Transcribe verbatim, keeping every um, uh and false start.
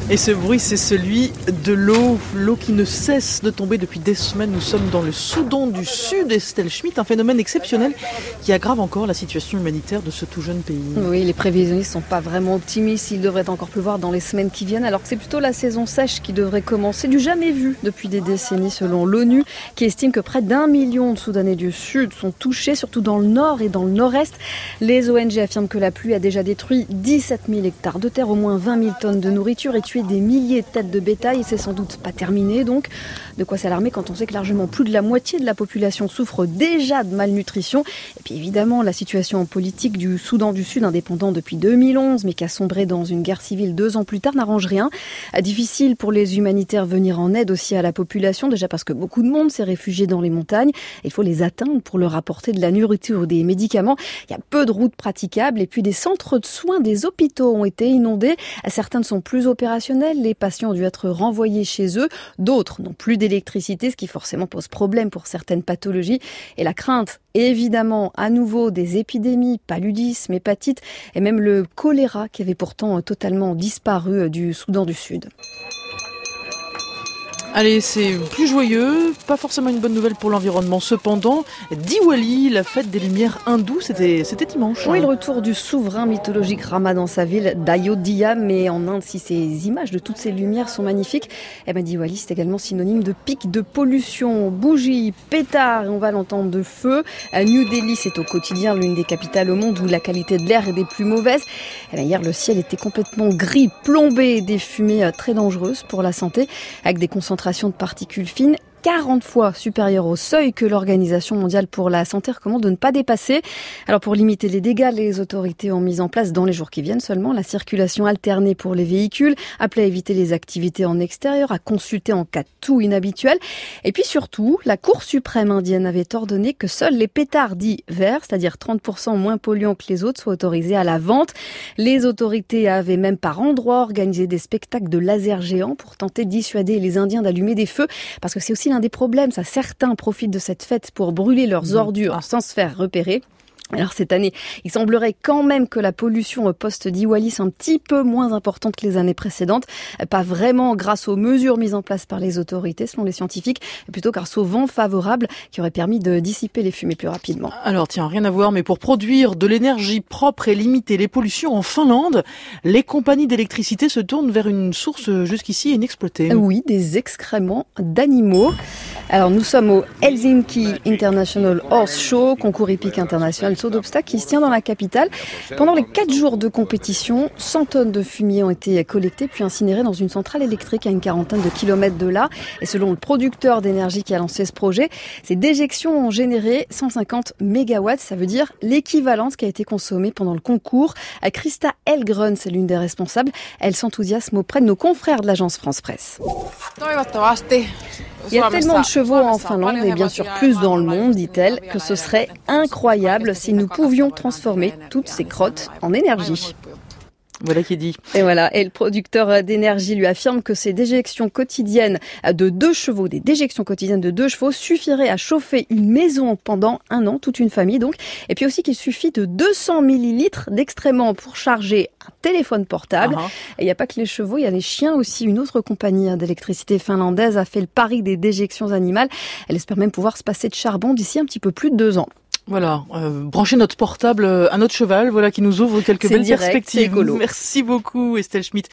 Et ce bruit, c'est celui de l'eau, l'eau qui ne cesse de tomber depuis des semaines. Nous sommes dans le Soudan du Sud, Estelle Schmitt, un phénomène exceptionnel qui aggrave encore la situation humanitaire de ce tout jeune pays. Oui, les prévisionnistes ne sont pas vraiment optimistes. Il devrait encore pleuvoir dans les semaines qui viennent, alors que c'est plutôt la saison sèche qui devrait commencer. Du jamais vu depuis des décennies, selon l'ONU, qui estime que près d'un million de Soudanais du Sud sont touchés, surtout dans le nord et dans le nord-est. Les O N G affirment que la pluie a déjà détruit dix-sept mille hectares de terre, au moins vingt mille tonnes de nourriture et tué des milliers de têtes de bétail. Et c'est sans doute pas terminé, donc de quoi s'alarmer quand on sait que largement plus de la moitié de la population souffre déjà de malnutrition. Et puis évidemment, la situation politique du Soudan du Sud, indépendant depuis deux mille onze, mais qui a sombré dans une guerre civile deux ans plus tard, n'arrange rien. Difficile pour les humanitaires venir en aide aussi à la population, déjà parce que beaucoup de monde s'est réfugié dans les montagnes. Il faut les atteindre pour leur apporter de la nourriture ou des médicaments. Il y a peu de routes praticables et puis des centres de soins, des hôpitaux ont été inondés. Certains ne sont plus opérationnels. Les patients ont dû être renvoyés chez eux. D'autres n'ont plus d'électricité, ce qui forcément pose problème pour certaines pathologies. Et la crainte, évidemment, à nouveau des épidémies, paludisme, hépatite et même le choléra qui avait pourtant totalement disparu du Soudan du Sud. Allez, c'est plus joyeux, pas forcément une bonne nouvelle pour l'environnement. Cependant, Diwali, la fête des lumières hindoues, c'était, c'était dimanche. Oui, le retour du souverain mythologique Rama dans sa ville d'Ayodhya. Mais en Inde, si ces images de toutes ces lumières sont magnifiques, eh ben Diwali, c'est également synonyme de pic de pollution. Bougies, pétards, et on va l'entendre de feu. À New Delhi, c'est au quotidien l'une des capitales au monde où la qualité de l'air est des plus mauvaises. Eh ben hier, le ciel était complètement gris, plombé, des fumées très dangereuses pour la santé, avec des concentrations de particules fines quarante fois supérieure au seuil que l'Organisation mondiale pour la santé recommande de ne pas dépasser. Alors pour limiter les dégâts, les autorités ont mis en place dans les jours qui viennent seulement la circulation alternée pour les véhicules, appelé à éviter les activités en extérieur, à consulter en cas de tout inhabituel. Et puis surtout, la Cour suprême indienne avait ordonné que seuls les pétards dits verts, c'est-à-dire trente pour cent moins polluants que les autres, soient autorisés à la vente. Les autorités avaient même par endroits organisé des spectacles de lasers géants pour tenter de dissuader les Indiens d'allumer des feux, parce que c'est aussi l'un des problèmes, ça, certains profitent de cette fête pour brûler leurs ordures sans se faire repérer. Alors cette année, il semblerait quand même que la pollution post-Diwali soit un petit peu moins importante que les années précédentes. Pas vraiment grâce aux mesures mises en place par les autorités, selon les scientifiques, mais plutôt grâce au vent favorable qui aurait permis de dissiper les fumées plus rapidement. Alors tiens, rien à voir, mais pour produire de l'énergie propre et limiter les pollutions en Finlande, les compagnies d'électricité se tournent vers une source jusqu'ici inexploitée. Oui, des excréments d'animaux. Alors nous sommes au Helsinki International Horse Show, concours hippique international saut d'obstacles qui se tient dans la capitale. Pendant les quatre jours de compétition, cent tonnes de fumier ont été collectées puis incinérées dans une centrale électrique à une quarantaine de kilomètres de là. Et selon le producteur d'énergie qui a lancé ce projet, ces déjections ont généré cent cinquante mégawatts. Ça veut dire l'équivalent de ce qui a été consommé pendant le concours. Christa Elgrun, c'est l'une des responsables. Elle s'enthousiasme auprès de nos confrères de l'agence France Presse. Il y a tellement de chevaux en Finlande et bien sûr plus dans le monde, dit-elle, que ce serait incroyable si nous pouvions transformer toutes ces crottes en énergie. Voilà qui est dit. Et voilà. Et le producteur d'énergie lui affirme que ces déjections quotidiennes de deux chevaux, des déjections quotidiennes de deux chevaux suffiraient à chauffer une maison pendant un an, toute une famille donc. Et puis aussi qu'il suffit de deux cents millilitres d'excréments pour charger un téléphone portable. Uh-huh. Et il n'y a pas que les chevaux, il y a les chiens aussi. Une autre compagnie d'électricité finlandaise a fait le pari des déjections animales. Elle espère même pouvoir se passer de charbon d'ici un petit peu plus de deux ans. Voilà, euh, brancher notre portable à notre cheval, voilà qui nous ouvre quelques c'est belles direct, perspectives. C'est écolo. Merci beaucoup Estelle Schmitt.